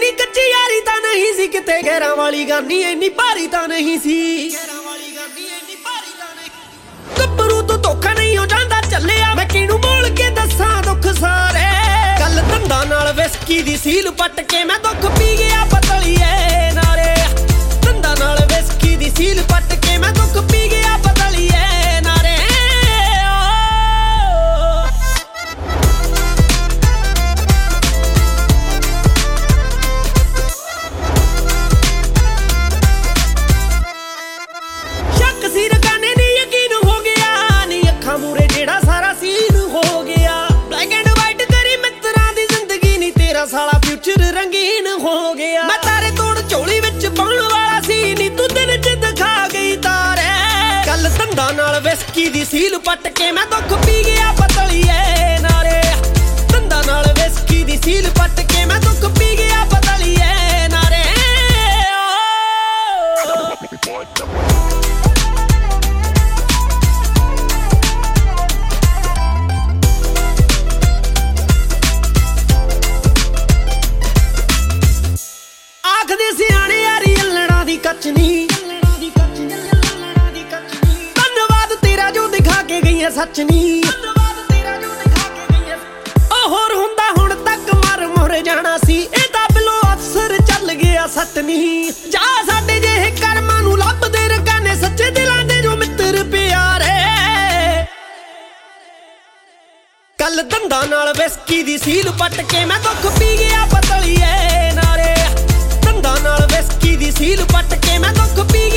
ਇੰਨੀ ਕੱਚੀ ਯਾਰੀ ਤਾਂ ਨਹੀਂ ਸੀ ਕਿਤੇ ਗਹਿਰਾਂ ਵਾਲੀ ਗਾਨੀ ਇੰਨੀ ਭਾਰੀ ਤਾਂ ਨਹੀਂ ਸੀ ਗੱਭਰੂ ਤੋਂ ਧੋਖਾ ਨਹੀਂ ਹੋ ਜਾਂਦਾ ਚੱਲਿਆ ਮੈਂ ਕਿਹਨੂੰ ਬੋਲ ਕੇ ਦੱਸਾਂ ਦੁੱਖ ਸਾਰੇ ਕੱਲ ਧੰਦਾ ਨਾਲ ਵਿਸਕੀ ਦੀ ਸੀਲ ਪੱਟ ਕੇ ਮੈਂ ਦੁੱਖ ਪੀ ਗਿਆ ਪਤਲੀਏ ਨਾਲੇ ਧੰਦਾ ਨਾਲ ਵਿਸਕੀ ਦੀ ਸੀਲ ਪੱਟ ਕੇ ਮੈਂ ਦੁੱਖ ਪੀ ਗਿਆ ਪਤਲੀਏ ਨਾਲੇ ਸ਼ੱਕ ਸੀ ਰਕਾਨੇ ਨੀ ਯਕੀਨ ਹੋ ਗਿਆ ਨੀ ਅੱਖਾਂ ਮੂਰੇ ਜਿਹੜਾ ਸਾਰਾ ਸੀਨ ਹੋ ਗਿਆ ਬਲੈਕ ਐਂਡ ਵਾਈਟ ਕਰੀ ਮਿੱਤਰਾਂ ਦੀ ਜ਼ਿੰਦਗੀ ਨੀ ਤੇਰਾ ਸਾਲਾ ਫਿਊਚਰ ਰੰਗੀਨ ਹੋ ਗਿਆ ਮੈਂ ਤਾਰੇ ਤੋੜ ਝੋਲੀ ਵਿੱਚ ਪਾਉਣ ਵਾਲਾ ਸੀ ਨੀ ਤੂੰ ਦਿਨ ਚ ਦਿਖਾ ਗਈ ਤਾਰੇ ਕੱਲ ਧੰਦਾ ਨਾਲ ਵਿਸਕੀ ਦੀ ਸੀਲ ਪੱਟ ਕੇ ਮੈਂ ਦੁੱਖ ਪੀ ਗਿਆ ਪਤਲੀਏ ਨਾਲੇ ਧੰਦਾ ਨਾਲ ਵਿਸਕੀ ਦੀ ਸੀਲ ਪੱਟ ਕੇ ਮੈਂ ਦੁੱਖ ਪੀ ਗਿਆ ਪਤਲੀਏ ਨਾਲੇ ਆਖਦੇ ਸਿਆਣੇ ਯਾਰੀ ਅਲੜਾਂ ਦੀ ਕੱਚ ਨੀ ਧੰਨਵਾਦ ਤੇਰਾ ਜੋ ਦਿਖਾ ਕੇ ਗਈਆਂ ਸੱਚ ਨੀ ਉਹ ਹੋਰ ਹੁੰਦਾ ਹੁਣ ਤੱਕ ਮਰ ਮੁਰ ਜਾਣਾ ਸੀ ਇਹ ਤਾਂ ਬਿਲੋ ਅਫਸਰ ਚੱਲ ਗਿਆ ਸੱਤ ਨੀ ਜਾ ਸਾਡੇ ਜਿਹੇ ਕਰਮਾਂ ਨੂੰ ਲੱਭਦੇ ਰਕਾਨੇ ਸੱਚੇ ਦਿਲਾਂ ਦੇ ਜੋ ਮਿੱਤਰ ਪਿਆਰੇ ਕੱਲ ਧੰਦਾ ਨਾਲ ਵਿਸਕੀ ਦੀ ਸੀਲ ਪੱਟ ਕੇ ਮੈਂ ਦੁੱਖ ਪੀ ਗਿਆ ਪਤਲੀਏ ਨਾਲੇ ਧੰਦਾ ਨਾਲ ਵਿਸਕੀ ਦੀ ਸੀਲ ਪੱਟ ਕੇ ਮੈਂ ਦੁੱਖ ਪੀ